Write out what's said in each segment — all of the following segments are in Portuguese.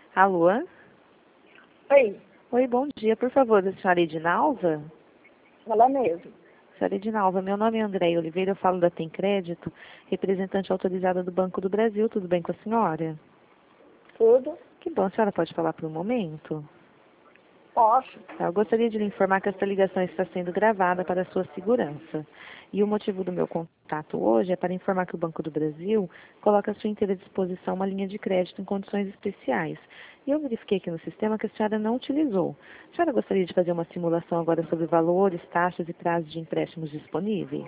Alô? Oi, Oi, bom dia. Por favor, a senhora Edinalva? ela mesmo. Senhora Edinalva, meu nome é Andréia Oliveira, eu falo da Tem Crédito, representante autorizada do Banco do Brasil. Tudo bem com a senhora? Tudo? Que bom, a senhora pode falar por um momento? Posso? Tá, eu gostaria de lhe informar que esta ligação está sendo gravada para a sua segurança. E o motivo do meu contato hoje é para informar que o Banco do Brasil coloca à sua inteira disposição uma linha de crédito em condições especiais. E eu verifiquei aqui no sistema que a senhora não utilizou. A senhora gostaria de fazer uma simulação agora sobre valores, taxas e prazos de empréstimos disponíveis?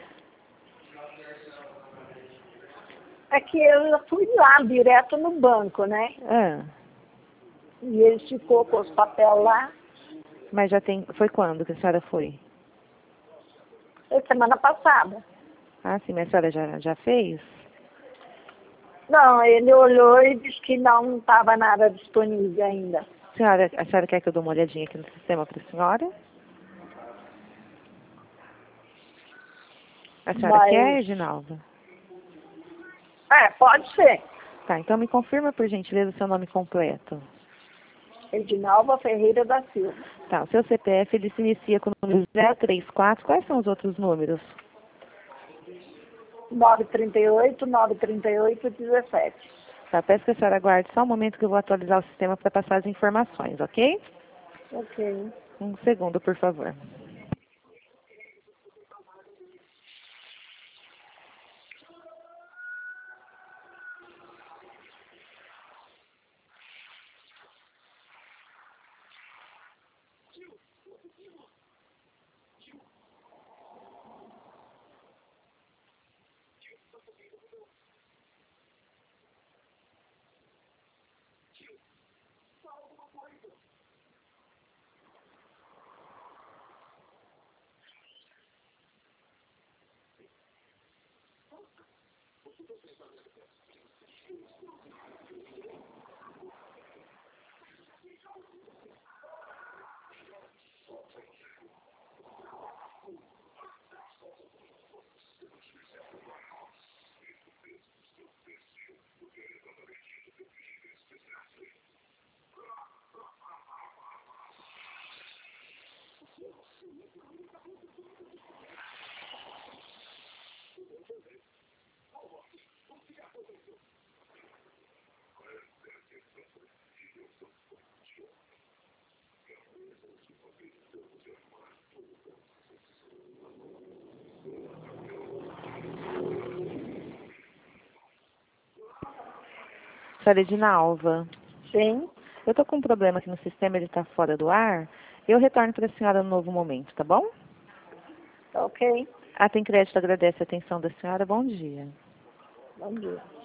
É que eu já fui lá, direto no banco, né? Ah, E ele ficou com os papéis lá. mas já tem... Foi quando que a senhora foi? Foi semana passada. Ah, sim, mas a senhora já fez? Não, ele olhou e disse que não estava nada disponível ainda. A senhora quer que eu dê uma olhadinha aqui no sistema para a senhora? A senhora quer, Mas, Edinalva? pode ser. Tá, então me confirma, por gentileza, o seu nome completo. Edinalva Ferreira da Silva. Tá, o seu CPF, ele se inicia com o número 034. Quais são os outros números? 938-938-17. Tá, peço que a senhora aguarde só um momento que eu vou atualizar o sistema para passar as informações, ok? Ok. Um segundo, por favor. Senhora Edinalva, Sim, eu tô com um problema aqui no sistema, ele tá fora do ar. Eu retorno para a senhora no novo momento, tá bom? ok. A Tem Crédito agradece a atenção da senhora. Bom dia. Bom dia.